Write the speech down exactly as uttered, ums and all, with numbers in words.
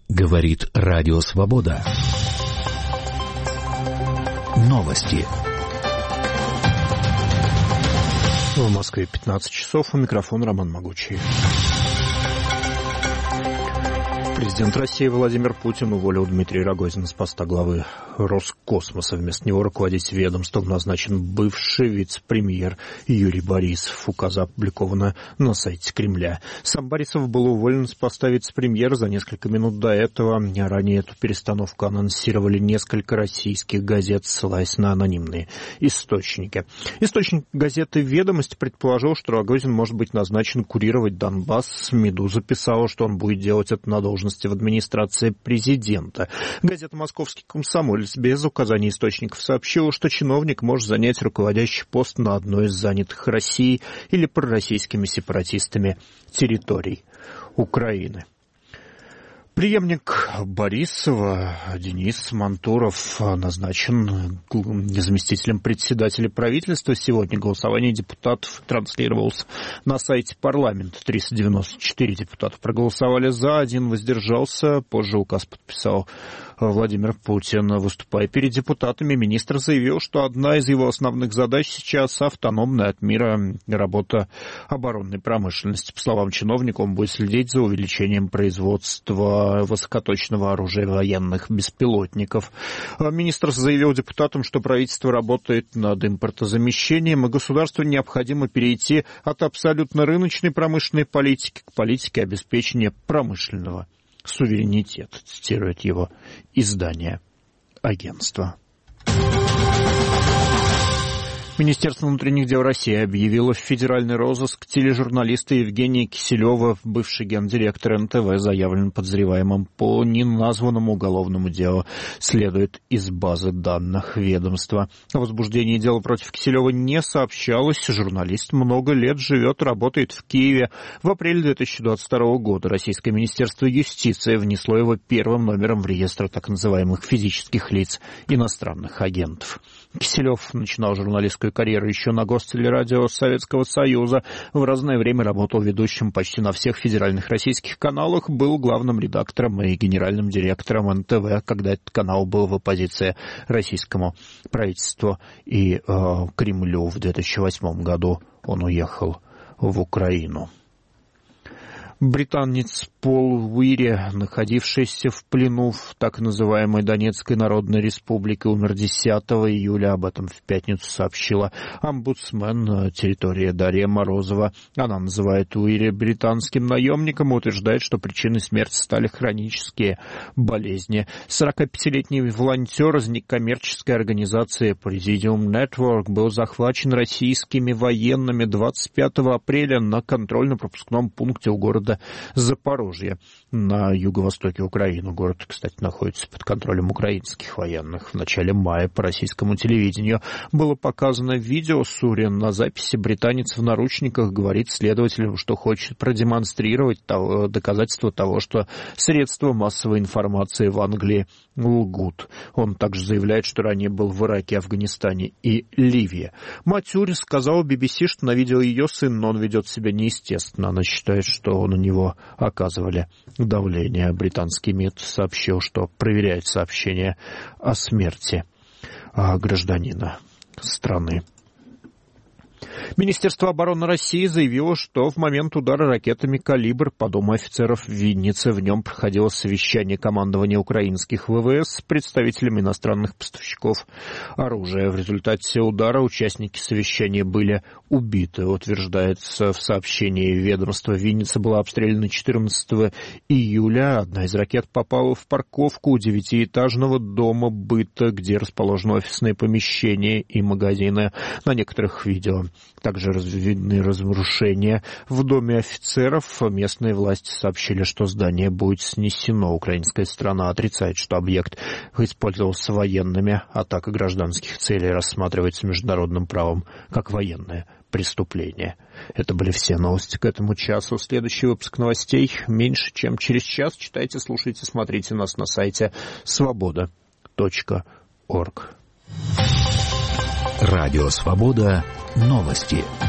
Говорит Радио Свобода. Новости. В Москве пятнадцать часов. У микрофона Роман Могучий. Президент России Владимир Путин уволил Дмитрия Рогозина с поста главы Роскосмоса. Вместо него руководить ведомством назначен бывший вице-премьер Юрий Борисов. Указ опубликовано на сайте Кремля. Сам Борисов был уволен с поста вице-премьера за несколько минут до этого. Ранее эту перестановку анонсировали несколько российских газет, ссылаясь на анонимные источники. Источник газеты «Ведомости» предположил, что Рогозин может быть назначен курировать Донбасс. «Медуза» писала, что он будет делать это на должности в администрации президента. Газета «Московский комсомолец» без указания источников сообщила, что чиновник может занять руководящий пост на одной из занятых Россией или пророссийскими сепаратистами территорий Украины. Преемник Борисова Денис Мантуров назначен заместителем председателя правительства. Сегодня голосование депутатов транслировалось на сайте парламента. триста девяносто четыре депутата проголосовали за, один воздержался. Позже указ подписал Владимир Путин. Выступая перед депутатами, министр заявил, что одна из его основных задач сейчас автономная от мира работа оборонной промышленности. По словам чиновника, он будет следить за увеличением производства высокоточного оружия военных беспилотников. Министр заявил депутатам, что правительство работает над импортозамещением, и государству необходимо перейти от абсолютно рыночной промышленной политики к политике обеспечения промышленного суверенитета, цитирует его издание агентства. Министерство внутренних дел России объявило в федеральный розыск тележурналиста Евгения Киселева. Бывший гендиректор эн тэ вэ заявлен подозреваемым по неназванному уголовному делу, следует из базы данных ведомства. О возбуждении дела против Киселева не сообщалось. Журналист много лет живет, работает в Киеве. В апреле две тысячи двадцать второго года Российское министерство юстиции внесло его первым номером в реестр так называемых физических лиц иностранных агентов. Киселев начинал журналистскую карьеру еще на Гостелерадио Советского Союза. В разное время работал ведущим почти на всех федеральных российских каналах, был главным редактором и генеральным директором эн тэ вэ, когда этот канал был в оппозиции российскому правительству и э, Кремлю. В две тысячи восьмом году он уехал в Украину. Британец Пол Уири, находившийся в плену в так называемой Донецкой Народной Республике, умер десятого июля. Об этом в пятницу сообщила омбудсмен территории Дарья Морозова. Она называет Уири британским наемником и утверждает, что причиной смерти стали хронические болезни. сорокапятилетний волонтер из некоммерческой организации Presidium Network был захвачен российскими военными двадцать пятого апреля на контрольно-пропускном пункте у города Запорожье на юго-востоке Украины. Город, кстати, находится под контролем украинских военных. В начале мая по российскому телевидению было показано видео с Ури. На записи британец в наручниках говорит следователям, что хочет продемонстрировать того, доказательство того, что средства массовой информации в Англии лгут. Он также заявляет, что ранее был в Ираке, Афганистане и Ливии. Мать Ури сказала би би си, что на видео ее сын, но он ведет себя неестественно. Она считает, что на него оказывали давление. Британский МИД сообщил, что проверяет сообщение о смерти гражданина страны. Министерство обороны России заявило, что в момент удара ракетами «Калибр» по дому офицеров в Виннице в нем проходило совещание командования украинских вэ вэ эс с представителями иностранных поставщиков оружия. В результате удара участники совещания были убиты. Утверждается в сообщении ведомства, Винница была обстреляна четырнадцатого июля. Одна из ракет попала в парковку девятиэтажного дома быта, где расположены офисные помещения и магазины. На некоторых видео также видны разрушения в доме офицеров. Местные власти сообщили, что здание будет снесено. Украинская сторона отрицает, что объект использовался военными. Атака гражданских целей рассматривается международным правом как военное преступление. Это были все новости к этому часу. Следующий выпуск новостей меньше, чем через час. Читайте, слушайте, смотрите нас на сайте свобода точка орг. Радио «Свобода». Новости.